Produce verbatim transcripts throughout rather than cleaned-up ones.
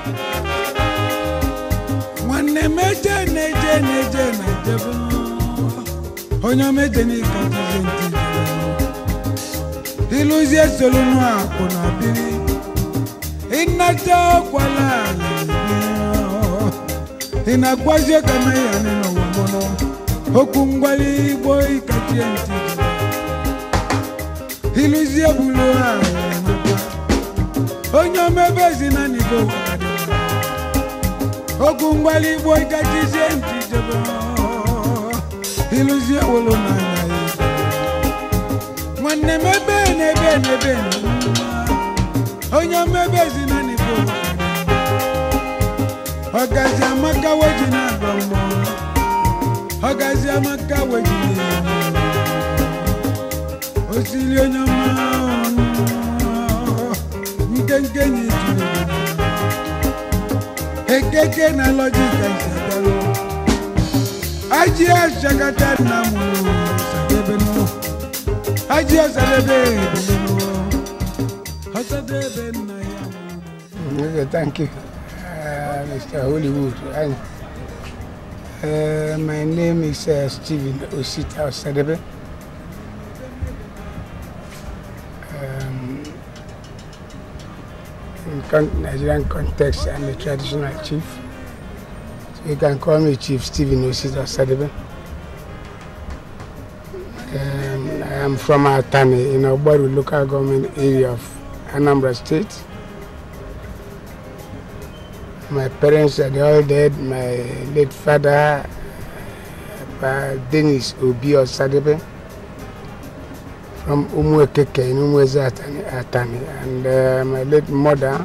Mwane meje neje neje neje Onyo meje ni kajizenti Iluzie solunu akuna biri Inata kwa lali Inakwazio kama ya nino wambono Okungwali boy kajizenti Iluzie buluwa Onyo mebezi na niko Okungwali boy kajizenti Iluzie wolo na na Mwane mebe nebe nebe Onyo mebezi na niko Ogazi amaka wajina gombo Ogazi amaka wajina Osili onyo ma Nkenkenyi jine Ekeke na logika isagalo Aji ashakata na mulu Sagebe no Aji asadebe Asadebe na ya Thank you, uh, Mister Hollywood. And, uh, my name is uh, Stephen Osita Osadebe. Um, in con Nigerian context, I'm a traditional chief. So you can call me Chief Stephen Osita Osadebe. Um, I am from Atani in Obaru local government area of Anambra State. My parents are all dead. My late father, uh, Dennis Obi Osadebe, from Umuekeke in Umueze Atani, and uh, my late mother,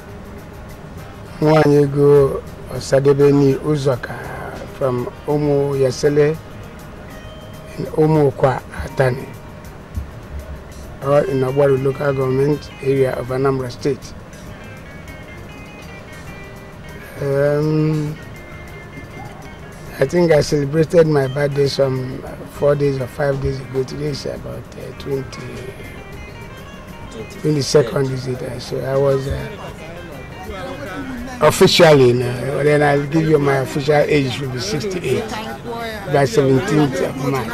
Mwanyego Osadebe ni Uzoka, from Umu Yesele in Umuokwa Atani, all in Obaru local government area of Anambra State. Um, I think I celebrated my birthday some four days or five days ago. Today is about uh, twenty, twenty-second, is it? So I was uh, officially, uh, then I'll give you my official age, will be sixty-eight, by seventeenth of March.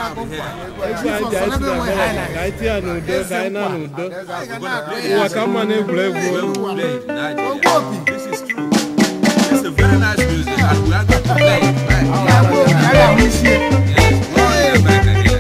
It's a very nice music, and we are going to play it. Right? Yeah, we see it. Yes. Oh, yeah, back again.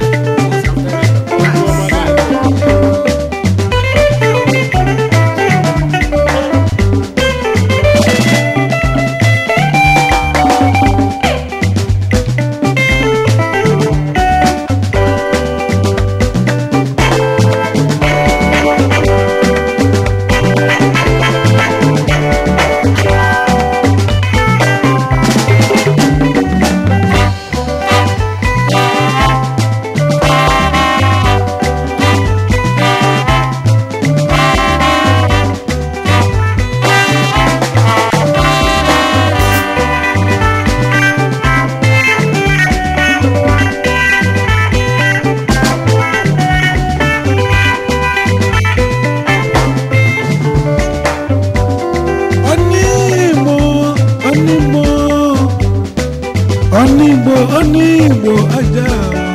Onigbo aja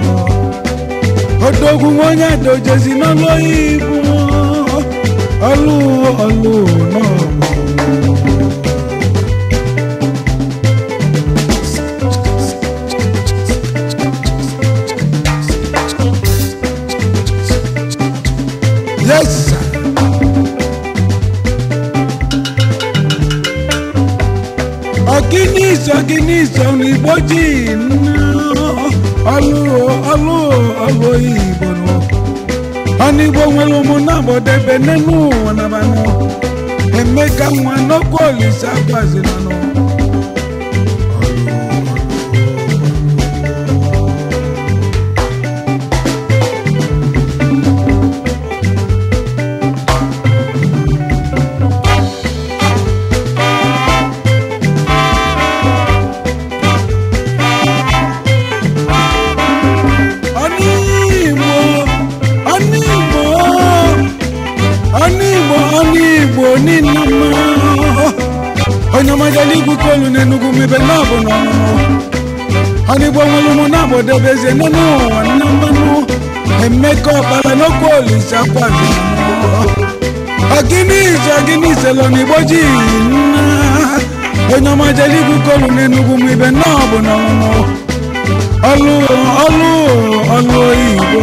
Odogun wonya dojezi no loibu Olu olu no Yes sir. Oginis oginis onigbo jin Alu, alu, alu ibono. Onigbo nwelu muna bodebe nenu wanabano. Emeka mwano koli sakwazi nano. onye ọmajali igwu kolu n'enugwu mebe n'ọbụ n'ọnụnụ ọnigbo nwere ụmụ na-agbodebezie n'elu ụwa nna mmanụ emeka ọkpara n'okwu olise akwazi ọgịnị ize ọgịnị iselo n'igbo ji nna onye ọmajali igwu kolu n'enugwu mebe n'ọbụ n'ọnụnụ ọlụ ọlụ ọlụ oyibo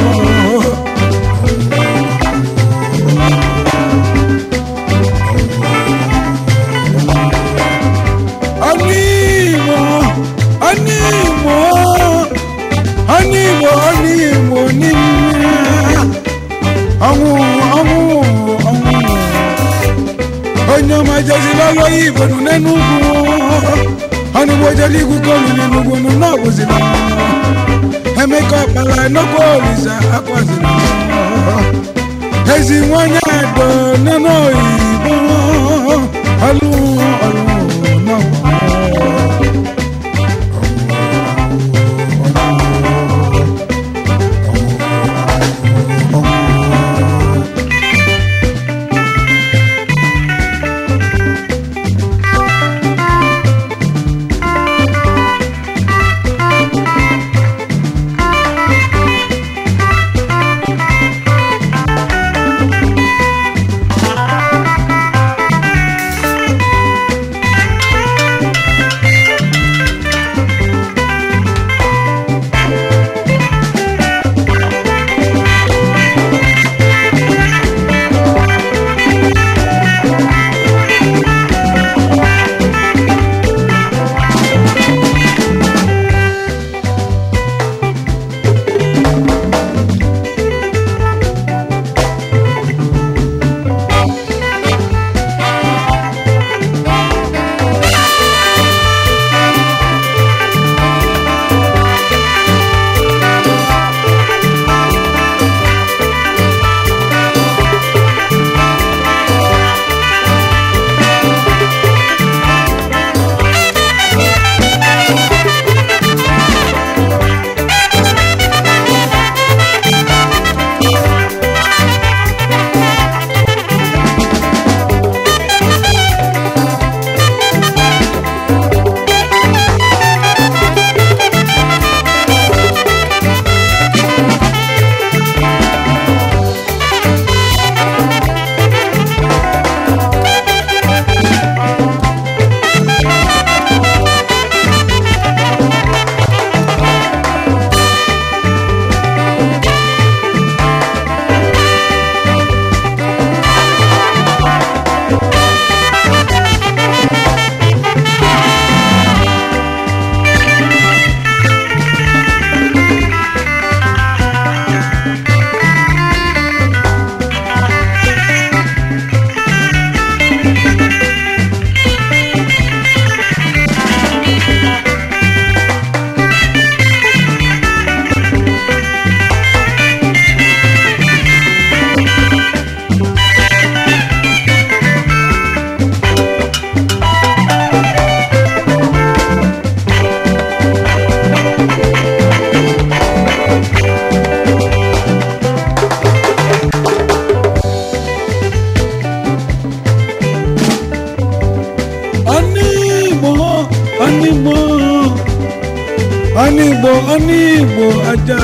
Animo, animo, animo, animo, nina. Amu, amu, amu. Onye ọmajali lọlọ ibo nu n'enugwu. Anigbo jali igwu kolu n'enugwu nu n'ọbụzi na Emeka ọkpala n'okwu olisa akwazi na ezi nwanyị adọ n'enu oyibo. Ọlụ ọlụ no. Anigbo Anigbo aja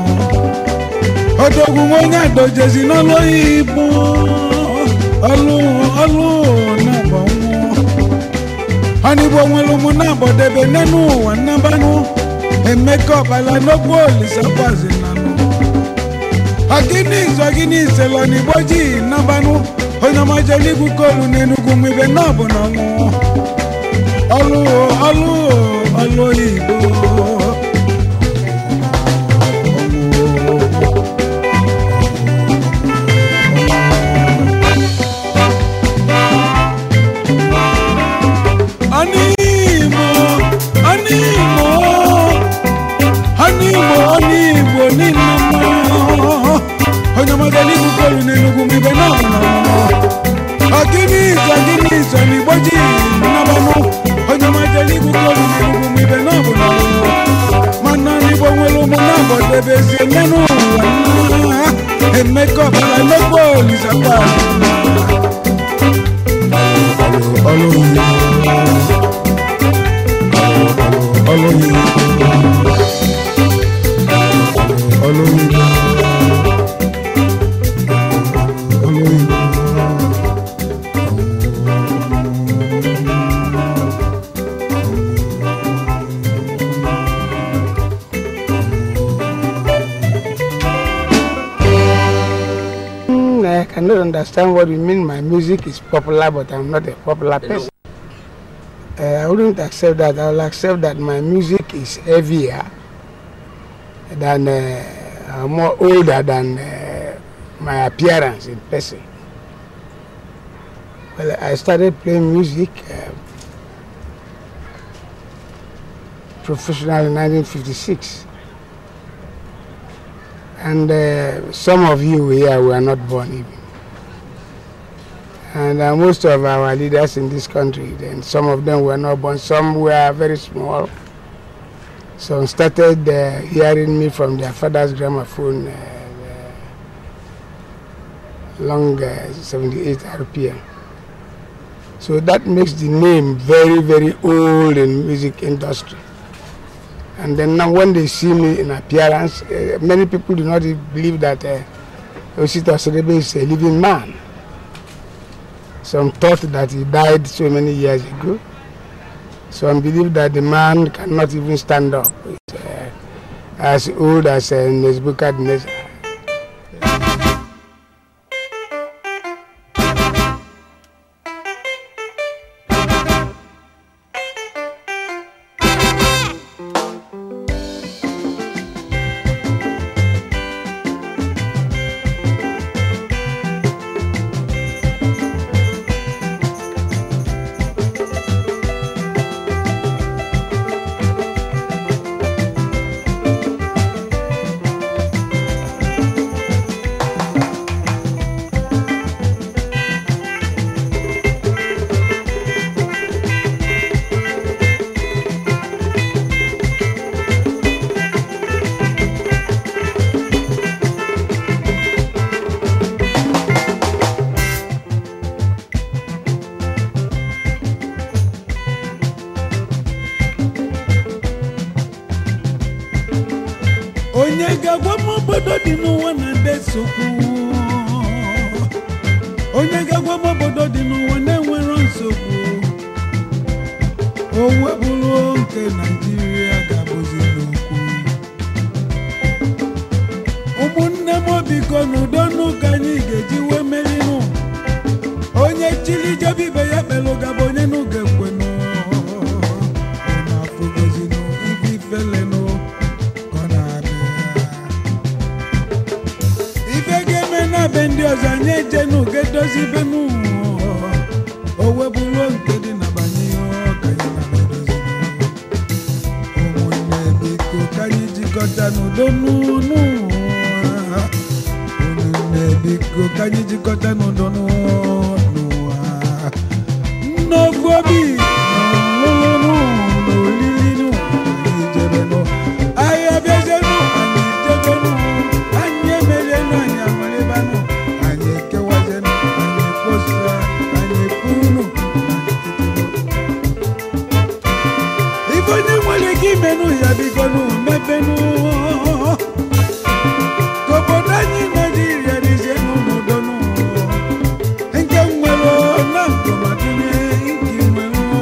Odogwu onye adojezi n'ọlụ Igbo ọlụ ọlụ na-agba nwụọ Anigbo nwere ụmụ na-agbọdebe n'enu ụwa nnabanụ Emeka ọkpala n'okwu olisa kwazi nanụ Agịnị izu agịnị iselo n'Igbo ji nnabanụ onye ọmajali igwu kolu n'enugwu mwibe n'ọbụ n'ọnwụ ọlụ ọlụ ọlụ Igbo Animo, animo, animo, animo, ninama. Onye ọmajali igwu kolu n'enugwu mwibe n'ọbụ n'ọnwụ Agịnị izu agịnị iso n'Igbo ji nnabanụ onye ọmajali igwu kolu n'enugwu mwibe n'ọbụ n'ọnwụ mana n'Igbo nwere ụmụ na-agbọdebezie n'enu ụwa Emeka ọkpala n'okwu olisa kwazi ọlụ ọlụ understand what you mean. My music is popular, but I'm not a popular person. Uh, I wouldn't accept that. I will accept that my music is heavier than, uh, more older than uh, my appearance in person. Well, I started playing music uh, professionally in nineteen fifty-six. And uh, some of you here were not born even. And uh, most of our leaders in this country, then some of them were not born, some were very small. Some started uh, hearing me from their father's gramophone, uh, uh, long uh, seventy-eight R P M. So that makes the name very, very old in music industry. And then now when they see me in appearance, uh, many people do not believe that uh, Osita Osadebe is a living man. Some thought that he died so many years ago. Some believe that the man cannot even stand up. He's uh, as old as uh, Nebuchadnezzar. Onyega gwamo bodo dinu wana desoku. Onyega gwamo bodo dinu wana nwere nsogbu. Owe bulu nke Nigeria gabozi n'okwu. Umunne mo biko n'udonu kanyi geji we merinu. Onye chili jabi be ya pelo gabonye n'uge kwenu. Ona fugozi no ibi fele no. Bendi ozanye jenu gedozi benu owe bulo nke di na banye okanye na bedozi omunne biko kanyi jikota n'udonu nu omunne biko kanyi jikota n'udonu nu n'ogobi n'olulu n'olili nu anyị jebe nu anyị abịaje nu anyị jebe nu anyị emerie nu anyị amaleba nu anyị ekewaje nu anyị ekposa anyị ekpuru nu ife onye nwere ike ime nu ya biko nu mepe nu ka obodo anyị Naijiria dịzie nu n'udo nu nke nwere na nkọmadịnye nke nwere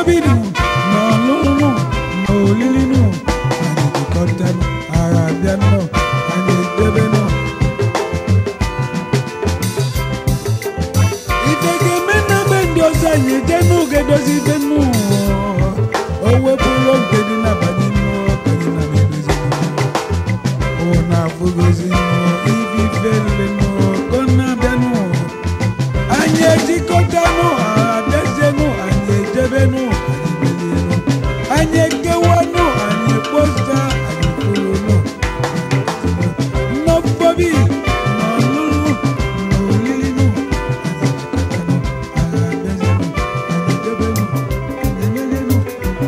bobinu no lulu no lilinu ani dikotanu arabiano ani debenu itege mena bendio sanye denu gedozi denu owe pulo gedi na banino gedi na bedozinu ona fugozinu ibi velenu kona benu anye dikotanu adezenu anye debenu anye kewanu anye posta anye kulunu no bobi no lulu no lilinu anye dikotanu adezenu anye debenu anye lilinu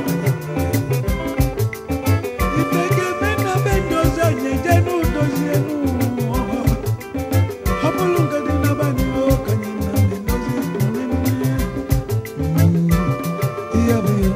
ifege mena bendoza anye denu dozienu hapulunga dina banyo kanyina mendozi kunene iyabiyo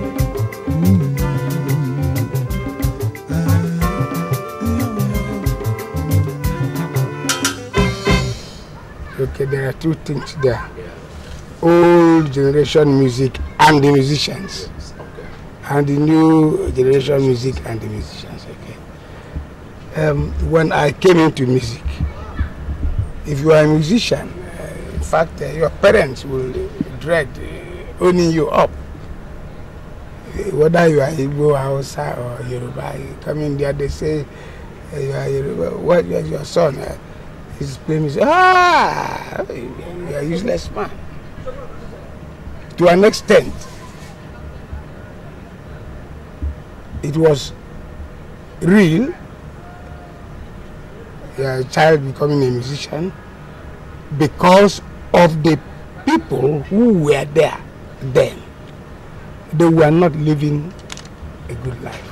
Okay, there are two things there. Old generation music and the musicians. And the new generation music and the musicians. Okay. Um, when I came into music, if you are a musician, uh, in fact, uh, your parents will dread uh, owning you up. Uh, whether you are Igbo, Hausa, or Yoruba, you come in there, they say, uh, you are Yoruba, what is your son? Uh, His name is, ah, you are a useless man. To an extent, it was real, a child becoming a musician, because of the people who were there then. They were not living a good life.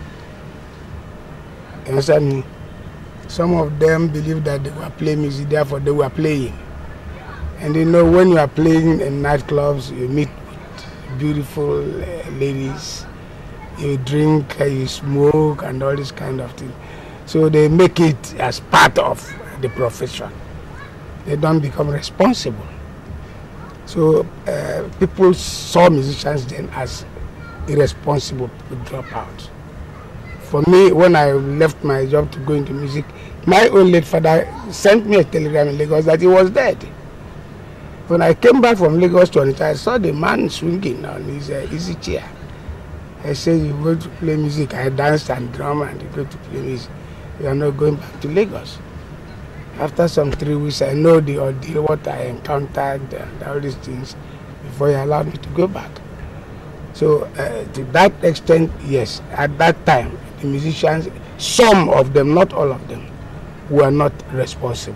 You understand me? Some of them believed that they were playing music, therefore they were playing. And you know, when you are playing in nightclubs, you meet with beautiful uh, ladies, you drink, uh, you smoke, and all this kind of thing. So they make it as part of the profession. They don't become responsible. So uh, people saw musicians then as irresponsible dropouts. For me, when I left my job to go into music, my own late father sent me a telegram in Lagos that he was dead. When I came back from Lagos to Onitsha, I saw the man swinging on his uh, easy chair. I said, you go to play music. I danced and drum and you go to play music. You are not going back to Lagos. After some three weeks, I know the ordeal, what I encountered and all these things before he allowed me to go back. So uh, to that extent, yes, at that time, the musicians, some of them, not all of them, were not responsible.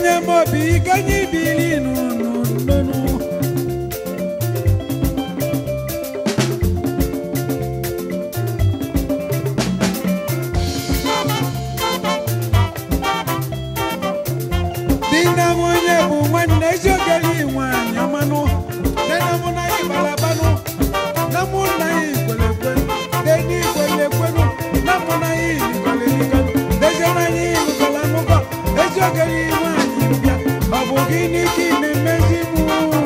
onye mobi ganyi bili nu nu nu nu. Dina mwenye bu mwane jogeli mwane amano. Nena muna ibalabano. Na muna ikwelekwe. Deni ikwelekwenu. Na muna ikwelekwe. Dejana ikwelanuka. Ejogeli mwane mbya. Abogini kine mezimu.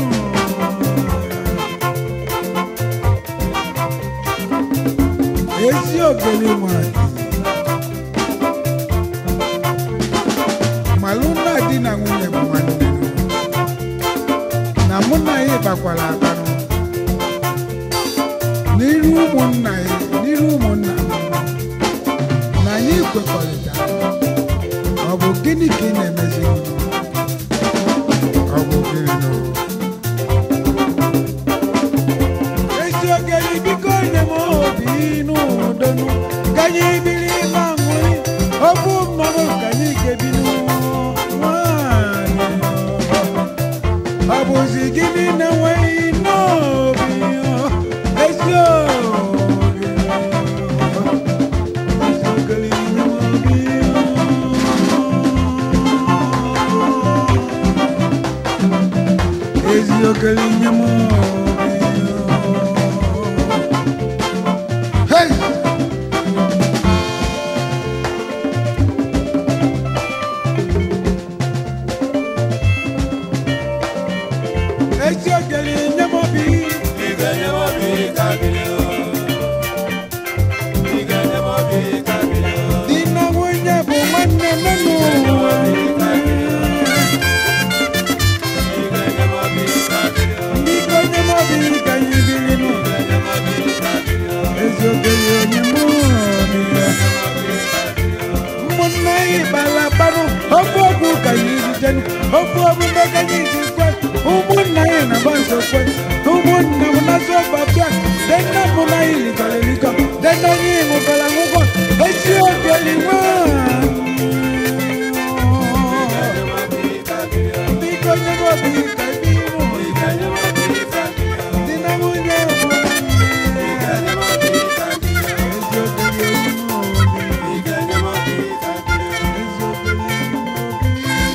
Ejogeli mwane. Maluna dina mwenye bu mwane. Na muna ibakwala abano. N'iru ụmụnna ya, n'iru ụmụnna na anyị kwekọrịta. Ọ bụ gịnị ka ị na-emezi? Ọ bụ gịnị nọ? Ezi ogeli biko nye m obi n'udo nụ. Ka anyị biri ma ṅụrị. Ọ bụ mmanụ ka anyị ga-ebi n'ụwa. Ọ bụzi gịnị na-enweghị n'obi? Ezi ogeli, ezi ogeli nye m obi. Ezi ogeli nye m obi. Hey! Ezi ogeli nye m obi. Dina mwenye bu mwane menu. Niko nye m obi ka anyị biri nụ. Ezi ogeli nye m obi. Ụmụnna anyị balabanu. Ofu ofu ka anyị jijenu. Ofu ofu ka anyị jikwe. Ụmụnna anyị na-agba nsokwe. Ụmụnna m na-asụ ọbabịa. Dena mụ na anyị likọrọ elikọ. Dena anyị ṅụkọrọ aṅụkọ. Ezi ogeli nwanyị. Biko nye m obi ka ebi mụ. Dina nwunye bụ nwanne. Ezi ogeli onye m obi. Ezi ogeli onye m obi.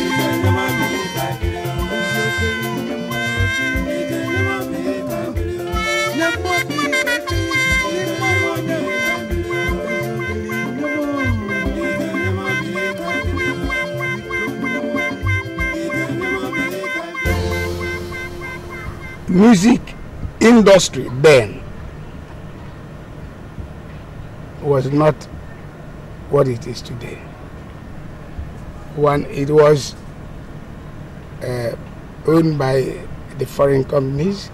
Music industry then was not what it is today. One, it was uh, owned by the foreign companies.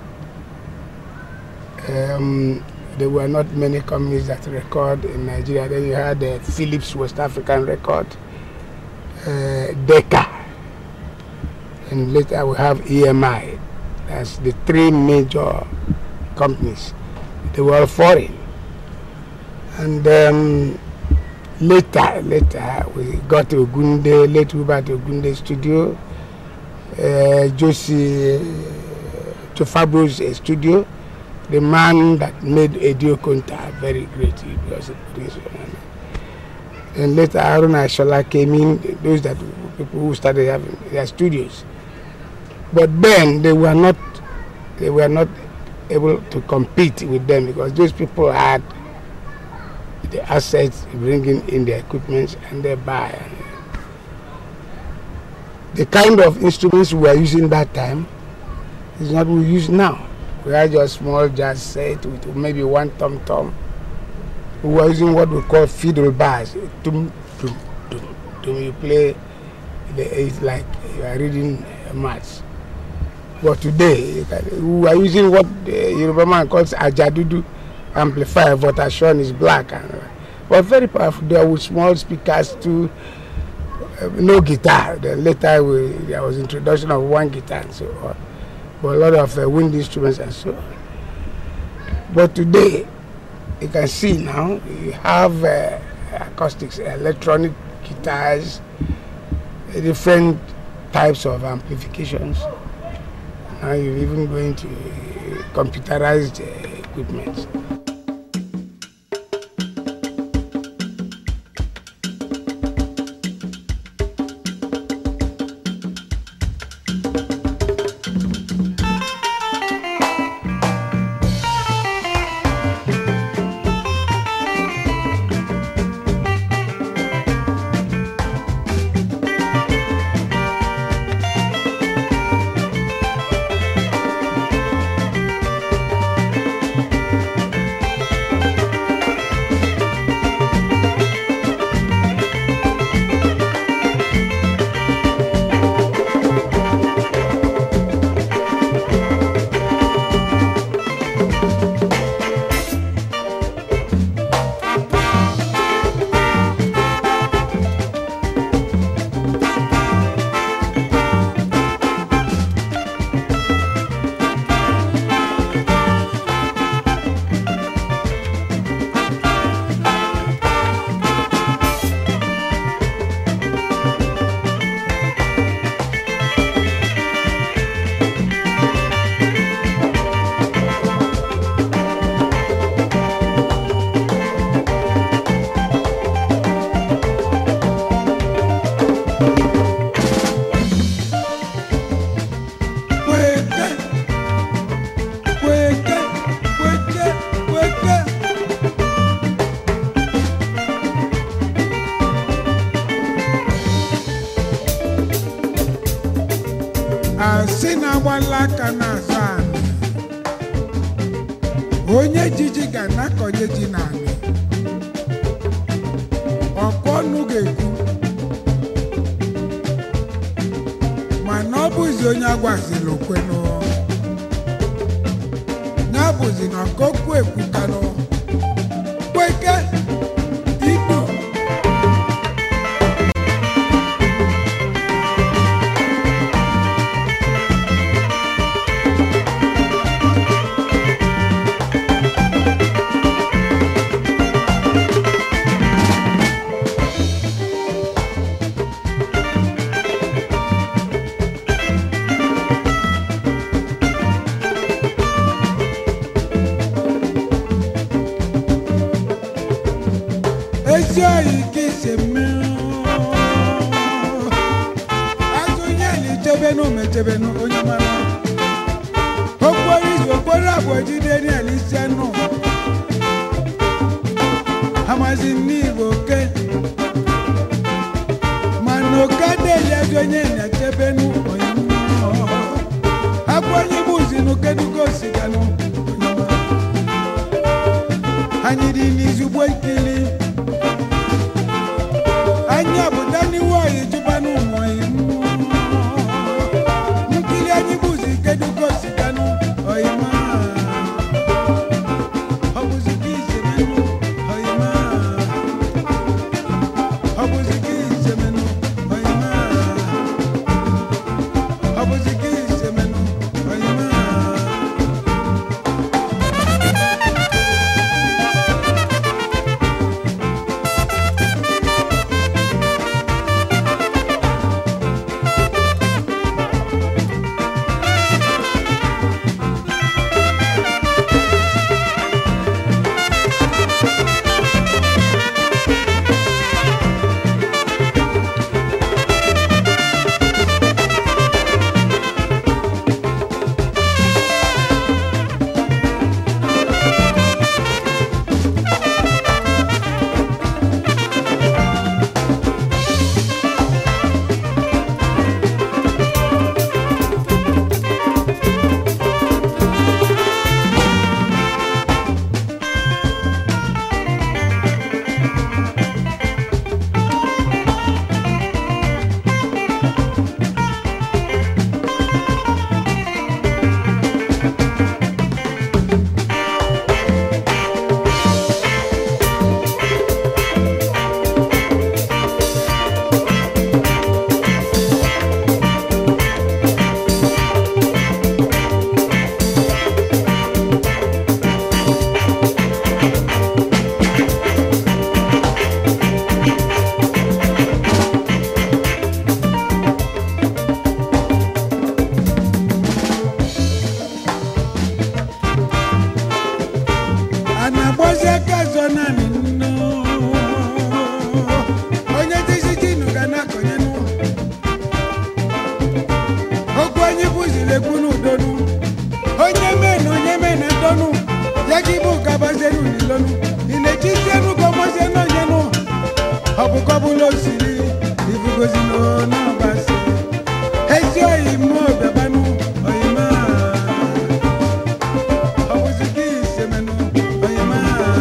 Um, there were not many companies that record in Nigeria. Then you had uh, Philips West African Record, uh, Decca, and later we have E M I. That's the three major companies. They were all foreign. And um, later, later we got to Ogunde, late Hubert Ogunde studio, uh, Josie Tofabro's uh, studio, the man that made Edio Konta very great. He was a producer. And later Haruna Ashola came in, those that people who started having their studios. But then they were not, they were not able to compete with them because those people had the assets, bringing in their equipment, and they buy. The kind of instruments we were using that time is not what we use now. We had just small jazz set with maybe one tom tom. We were using what we call fiddle bars. Tum tum tum tum. You play, it's like you are reading a maths. But today, we are using what the Yoruba man calls ajadudu amplifier, but Ashon is black. And, but very powerful. There were small speakers too, uh, no guitar. Then later we, there was introduction of one guitar and so on. But a lot of uh, wind instruments and so on. But today, you can see now, you have uh, acoustics, electronic guitars, different types of amplifications. Now you're even going to computerized uh, equipment. Asina wala kana sana onye jiji ga na konye ji na ani okonu ga-ekwu mana ọ bụzi onye agwaziri okwenu ya bụzi na okokwu ekwukanụ kweke ikpu Ejoyi kise me azunya ni tebenu me tebenu onyamara okwori okwori abojide ni alisenu amazi ni boke manoka de azunya ni tebenu onyamara akwonyi buzi no kedugo sigano onyamara anyidi ni zubo ikili anya budani wa yijubanu moyimu nkili anyibuzi keduko siganu oyima obuziki semenu oyima obuziki semenu oyima obuziki semenu oyima na-agbazi aka zọ naanị nno onye dịziji nụ ga na-akọnye nụ okwu anyị bụziri ekwu n'udonu onye mee na onye mee na ndọnụ ya gị bụ kabazenu n'ilonu ị na-echizienu kọmozie n'onye nụ ọ bụ kọbụla osiri ibugozi n'ọbasi ezi oyi mmụọ bịabanụ oyima ọ bụzi gị isemenụ oyima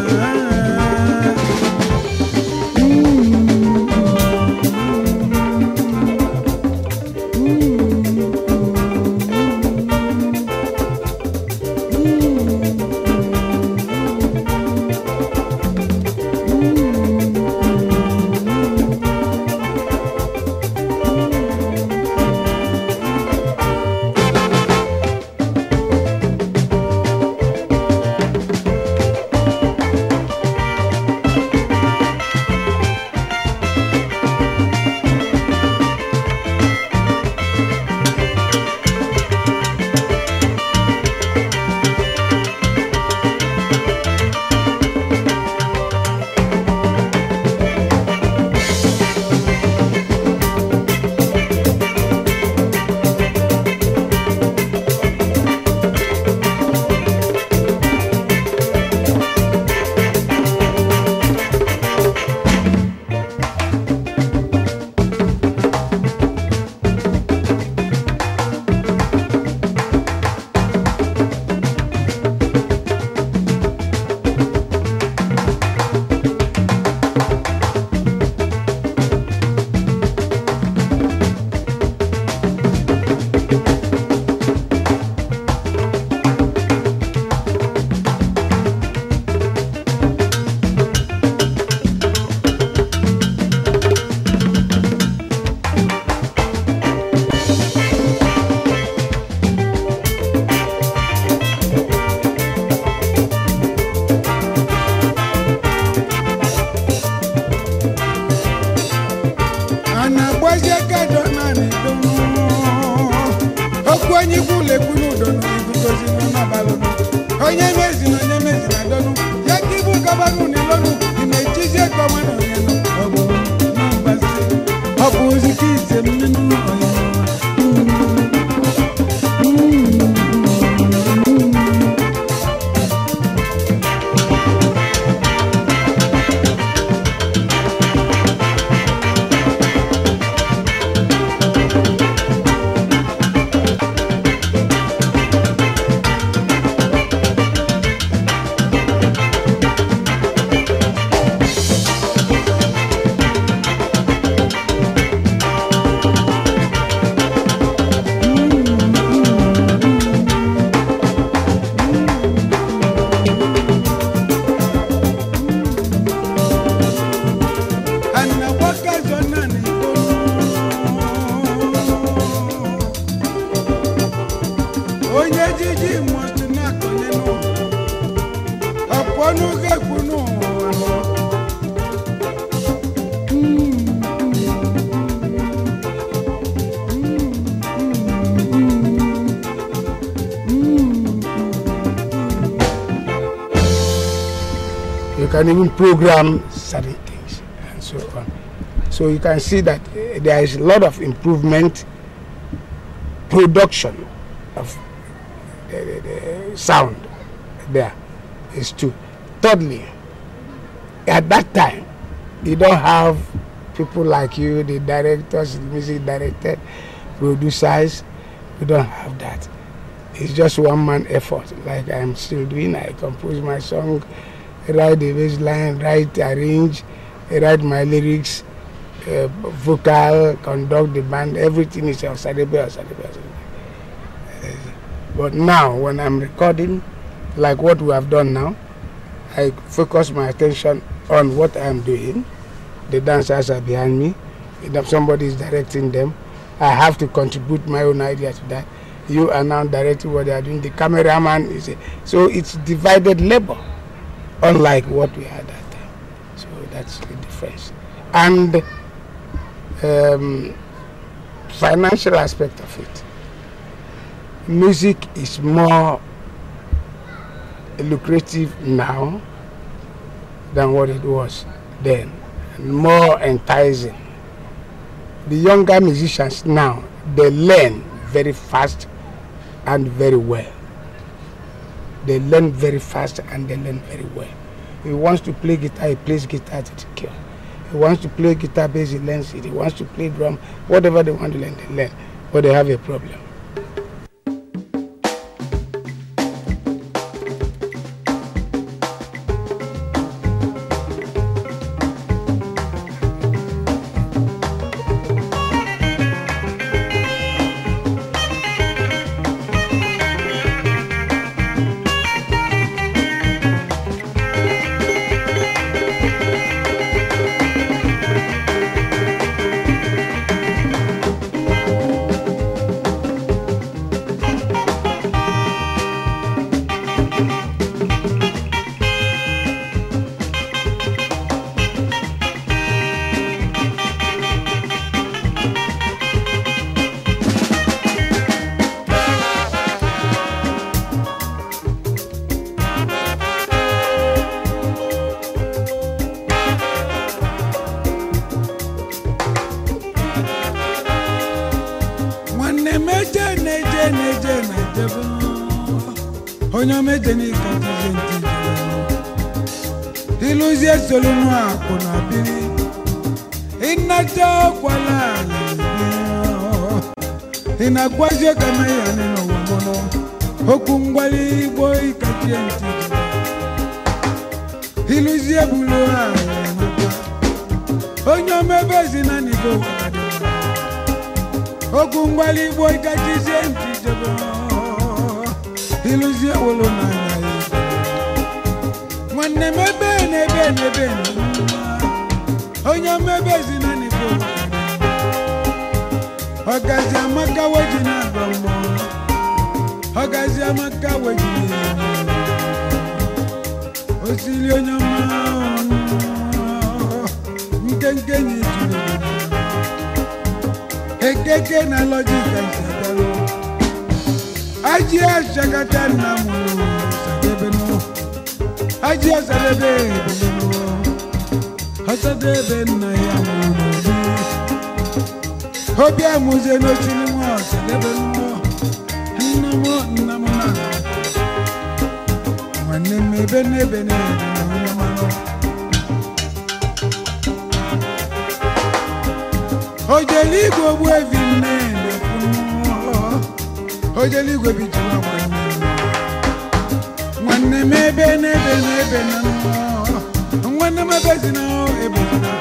onye mezi na onye mezi na donu ya ka ibu kabanu n'ilonu ị na-echizi ego ọma na onye nọ ọ bụ n'ọbasi ọ bụ ozi ka ise mmenu onye onye jiji mmadụ na-akọnye n'ụwa ọpụọnụ ga-ekwu n'ụwa you can even program certain things and so on. So you can see that uh, there is a lot of improvement, production of the, the, the sound there is two. Thirdly, at that time, you don't have people like you, the directors, the music director, producers. You don't have that. It's just one man effort, like I'm still doing. I compose my song, write the bass line, write, arrange, write my lyrics, uh, vocal, conduct the band, everything is Osadebe, Osadebe, Osadebe. But now, when I'm recording, like what we have done now, I focus my attention on what I'm doing. The dancers are behind me. If somebody is directing them, I have to contribute my own idea to that. You are now directing what they are doing. The cameraman is a, so it's divided labor, unlike what we had that time. So that's the difference. And um, financial aspect of it. Music is more lucrative now than what it was then, and more enticing. The younger musicians now, they learn very fast and very well. They learn very fast and they learn very well. If he wants to play guitar, he plays guitar to the kill. If he wants to play guitar bass, he learns it. He wants to play drum, whatever they want to learn, they learn. But they have a problem. Onyo mejeni katizenti Iluzie solunu akuna biri Inaja kwala Inakwaje kama ya nino wamono Okungwali boy katizenti Iluzie bulua Onyo mebezi na niko Okungwali boy katizenti Iluzie wolo na ya Mwane mebe nebe nebe Onya mebe zina niko Ogazi amaka wajina gomo Ogazi amaka wajina Osili onya ma Mkenkenyi jine Ekeke na logika isagalo Ajia shakata na mulu Sadebe no Ajia sadebe no Hasadebe na ya mulu Hobia muze no chilimu Sadebe no Namo namo na Mwane mebe nebe nebe Ojeli go bwe vine Ojeli go bijuma mwane Mwane mebe nebe nebe na Mwane mebe zina ebe zina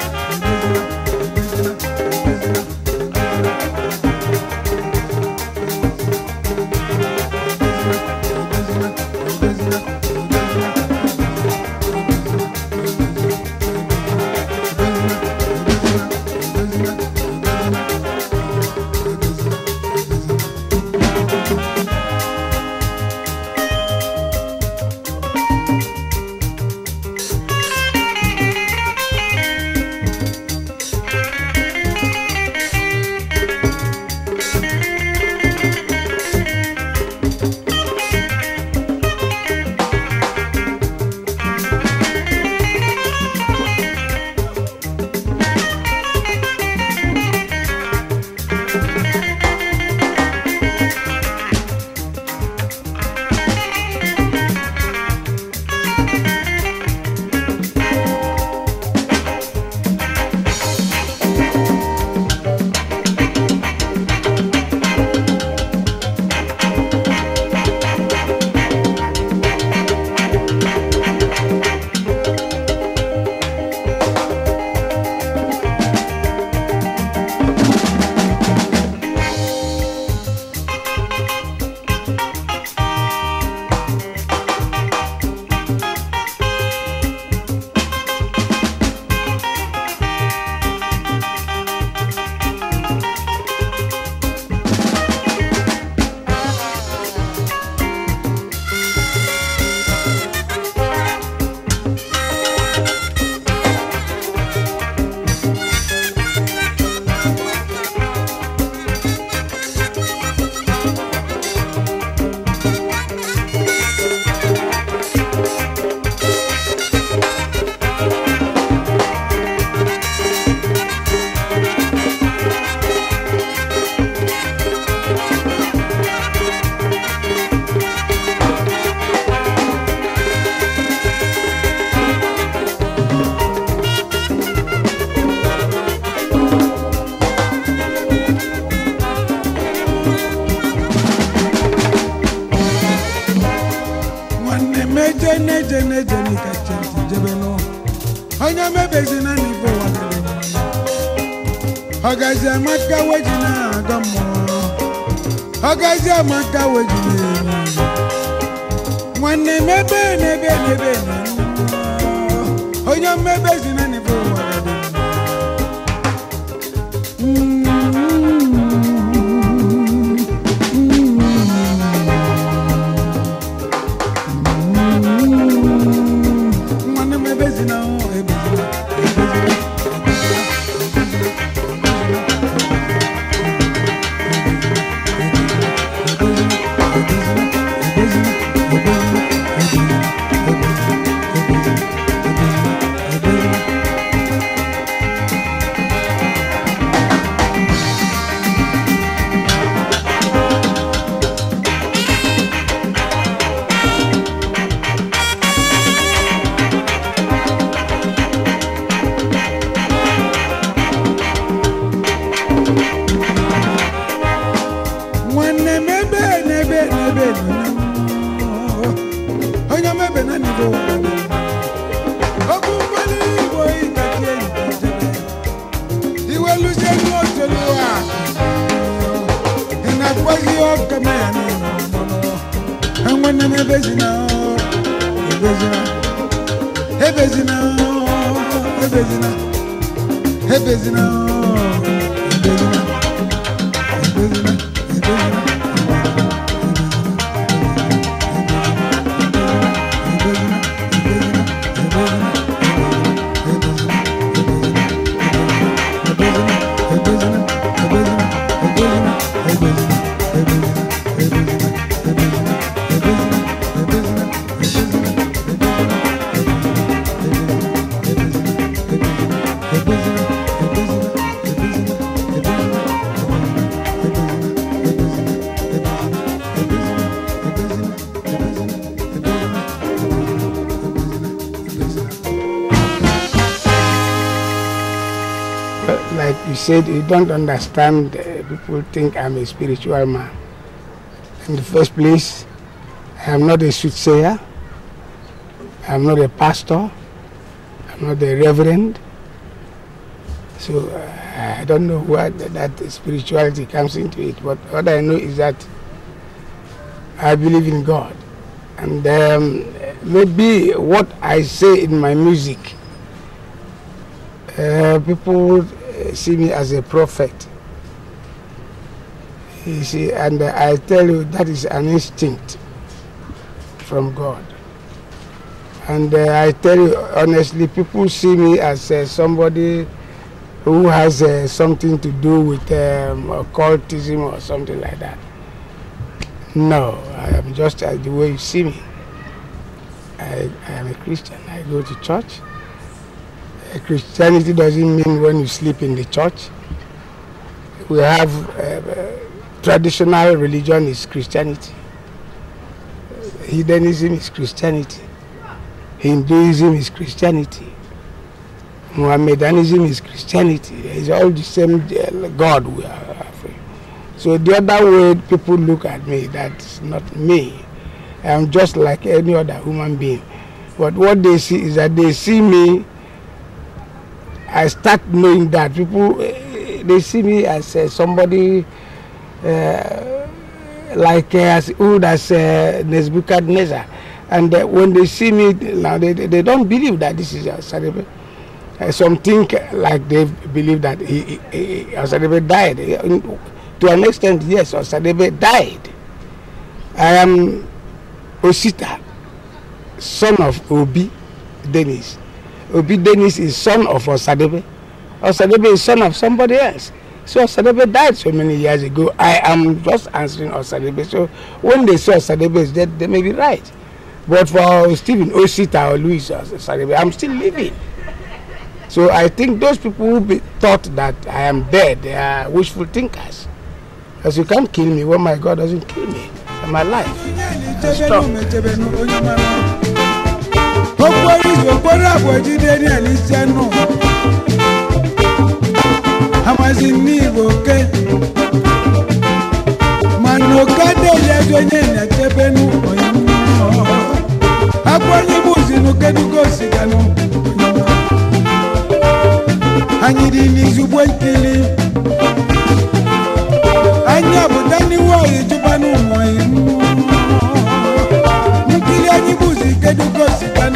kachenti jebeno onye mebezina n'ife wadele ọgazi amaka wejina agamo ọgazi amaka wejina nwanne mebe nebe nebe onye mebezina n'ife wadele Like you said, you don't understand. Uh, people think I'm a spiritual man. In the first place, I am not a soothsayer. I am not a pastor. I'm not a reverend. So uh, I don't know what that spirituality comes into it. But what I know is that I believe in God. And um, maybe what I say in my music, uh, people see me as a prophet. You see, and uh, I tell you that is an instinct from God. And uh, I tell you honestly, people see me as uh, somebody who has uh, something to do with um, occultism or something like that. No, I am just uh, the way you see me. I, I am a Christian. I go to church. Christianity doesn't mean when you sleep in the church. We have uh, traditional religion is Christianity. Heathenism is Christianity. Hinduism is Christianity. Mohammedanism is Christianity. It's all the same God we are afraid. So the other way people look at me, that's not me. I'm just like any other human being. But what they see is that they see me. I start knowing that people, they see me as uh, somebody uh, like uh, as old as uh, Nebuchadnezzar. And uh, when they see me now, they, they don't believe that this is Osadebe. Uh, some think like they believe that he, he, he, Osadebe died. To an extent, yes, Osadebe died. I am Osita, son of Obi Dennis. Obi Dennis is son of Osadebe. Osadebe is son of somebody else. So Osadebe died so many years ago. I am just answering Osadebe. So when they say Osadebe is dead, they may be right. But for Stephen Osita or Louis Osadebe, I'm still living. So I think those people who be thought that I am dead, they are wishful thinkers. Because you can't kill me when my God doesn't kill me. I'm alive. I'm strong. Mano kade ya jwenye na tebenu oyamo. Akwanyi bụzinu kedu ka o si ganụ anyị dị n'izugbo nkili anyị abụta n'iwu anyị jụba n'ụmụ anyị nkili anyị bụzi kedu ka o si ganụ